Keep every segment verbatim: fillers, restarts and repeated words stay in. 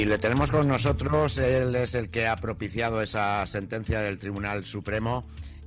le tenemos con nosotros. Él es el que ha propiciado esa sentencia del Tribunal Supremo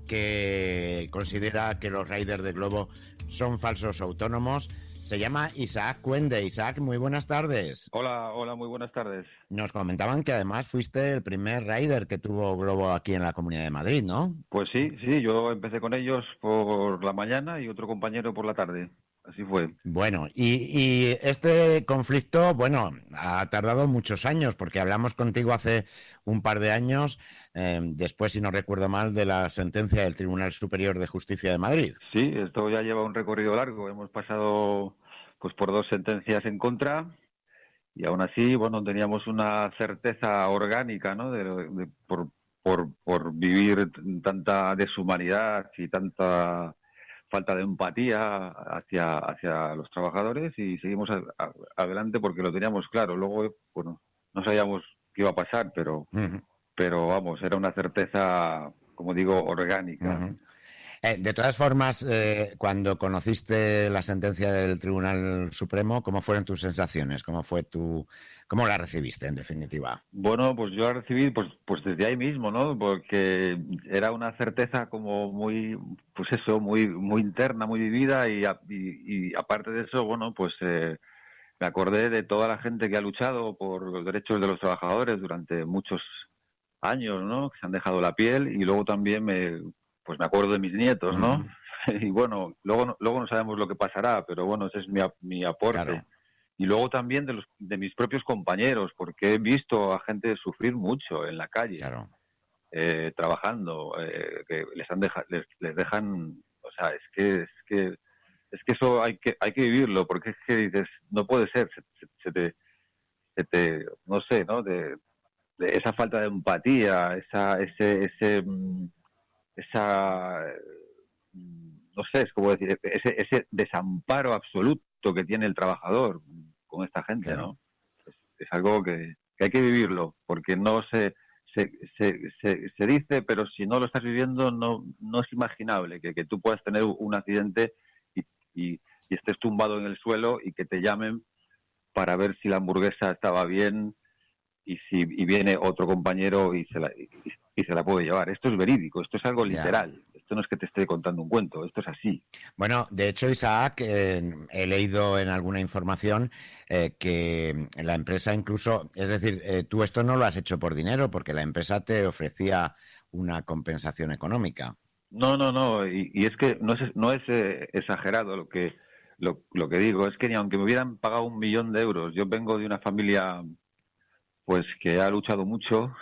que considera que los riders de Glovo son falsos autónomos. Se llama Isaac Cuende. Isaac, muy buenas tardes. Hola, hola, muy buenas tardes. Nos comentaban que además fuiste el primer rider que tuvo Glovo aquí en la Comunidad de Madrid, ¿no? Pues sí, sí, yo empecé con ellos por la mañana y otro compañero por la tarde. Así fue. Bueno, y, y este conflicto, bueno, ha tardado muchos años, porque hablamos contigo hace un par de años, eh, después, si no recuerdo mal, de la sentencia del Tribunal Superior de Justicia de Madrid. Sí, esto ya lleva un recorrido largo. Hemos pasado pues por dos sentencias en contra y aún así, bueno, teníamos una certeza orgánica, ¿no? De, de, por, por, por vivir tanta deshumanidad y tanta falta de empatía hacia hacia los trabajadores, y seguimos a, a, adelante porque lo teníamos claro. Luego, bueno, no sabíamos qué iba a pasar, pero uh-huh. pero vamos, era una certeza, como digo, orgánica. Uh-huh. Eh, de todas formas, eh, cuando conociste la sentencia del Tribunal Supremo, ¿cómo fueron tus sensaciones? ¿Cómo fue tu, cómo la recibiste, en definitiva? Bueno, pues yo la recibí pues, pues desde ahí mismo, ¿no? Porque era una certeza como muy, pues eso, muy, muy interna, muy vivida, y, y, y aparte de eso, bueno, pues eh, me acordé de toda la gente que ha luchado por los derechos de los trabajadores durante muchos años, ¿no? Que se han dejado la piel, y luego también me pues me acuerdo de mis nietos, ¿no? Uh-huh. Y bueno, luego luego no sabemos lo que pasará, pero bueno, ese es mi, mi aporte. Claro. Y luego también de los de mis propios compañeros, porque he visto a gente sufrir mucho en la calle, claro. eh, trabajando, eh, que les han deja, les, les dejan, o sea, es que es que es que eso hay que hay que vivirlo, porque es que dices, no puede ser, se, se, se te se te no sé, ¿no? De, de esa falta de empatía, esa ese ese esa, no sé, es como decir, ese, ese desamparo absoluto que tiene el trabajador con esta gente, claro. ¿No? Es, es algo que, que hay que vivirlo, porque no se, se, se, se, se dice, pero si no lo estás viviendo, no, no es imaginable que, que tú puedas tener un accidente y, y, y estés tumbado en el suelo y que te llamen para ver si la hamburguesa estaba bien, y si y viene otro compañero y se la y, y se la puede llevar. Esto es verídico, esto es algo literal. Yeah. Esto no es que te esté contando un cuento, esto es así. Bueno, de hecho, Isaac, eh, he leído en alguna información eh, que la empresa incluso, es decir, eh, tú esto no lo has hecho por dinero, porque la empresa te ofrecía una compensación económica. No, no, no, y, y es que no es, no es eh, exagerado lo que lo, lo que digo, es que ni aunque me hubieran pagado un millón de euros, yo vengo de una familia pues que ha luchado mucho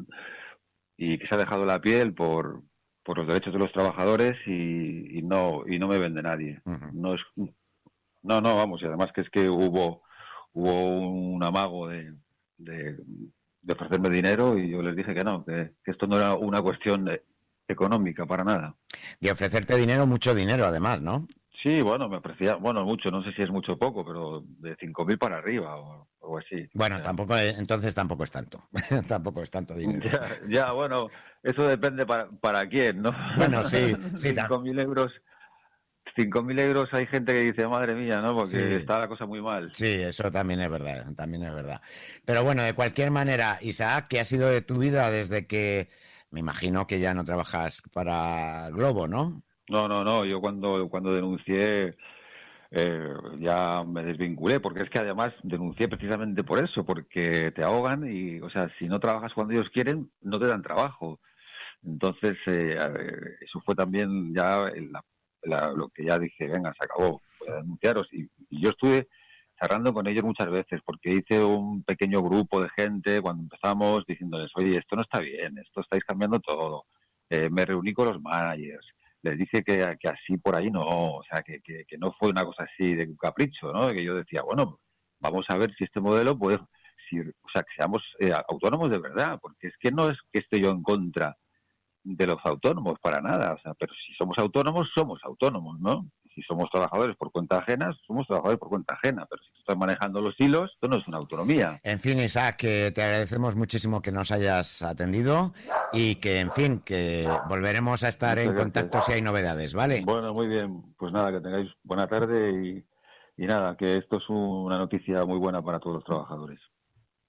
y que se ha dejado la piel por, por los derechos de los trabajadores, y, y no y no me vende nadie. Uh-huh. No es no no vamos, y además que es que hubo hubo un amago de, de, de ofrecerme dinero, y yo les dije que no, que, que esto no era una cuestión económica para nada. De ofrecerte dinero, mucho dinero además, ¿no? Sí, bueno, me ofrecía, bueno, mucho, no sé si es mucho o poco, pero de cinco mil para arriba o algo así. Bueno, o sea, tampoco, entonces tampoco es tanto, tampoco es tanto dinero. Ya, ya, bueno, eso depende para, para quién, ¿no? Bueno, sí, sí. cinco mil euros, cinco mil euros hay gente que dice, madre mía, ¿no? Porque sí. Está la cosa muy mal. Sí, eso también es verdad, también es verdad. Pero bueno, de cualquier manera, Isaac, ¿qué ha sido de tu vida desde que, me imagino que ya no trabajas para Glovo, ¿no? No, no, no, yo cuando, cuando denuncié eh, ya me desvinculé, porque es que además denuncié precisamente por eso, porque te ahogan y, o sea, si no trabajas cuando ellos quieren, no te dan trabajo. Entonces, eh, eso fue también ya la, la, lo que ya dije, venga, se acabó, voy a denunciaros. Y, y yo estuve charlando con ellos muchas veces, porque hice un pequeño grupo de gente cuando empezamos diciéndoles, oye, esto no está bien, esto estáis cambiando todo. Eh, me reuní con los managers, les dije que, que así por ahí no, o sea, que, que, que no fue una cosa así de un capricho, ¿no? Que yo decía, bueno, vamos a ver si este modelo puede, si, o sea, que seamos eh, autónomos de verdad, porque es que no es que esté yo en contra de los autónomos, para nada, o sea, pero si somos autónomos, somos autónomos, ¿no? Si somos trabajadores por cuenta ajena, somos trabajadores por cuenta ajena, pero si tú estás manejando los hilos, esto no es una autonomía. En fin, Isaac, que te agradecemos muchísimo que nos hayas atendido y que, en fin, que volveremos a estar Muchas en gracias. Contacto si hay novedades, ¿vale? Bueno, muy bien, pues nada, que tengáis buena tarde y, y nada, que esto es una noticia muy buena para todos los trabajadores.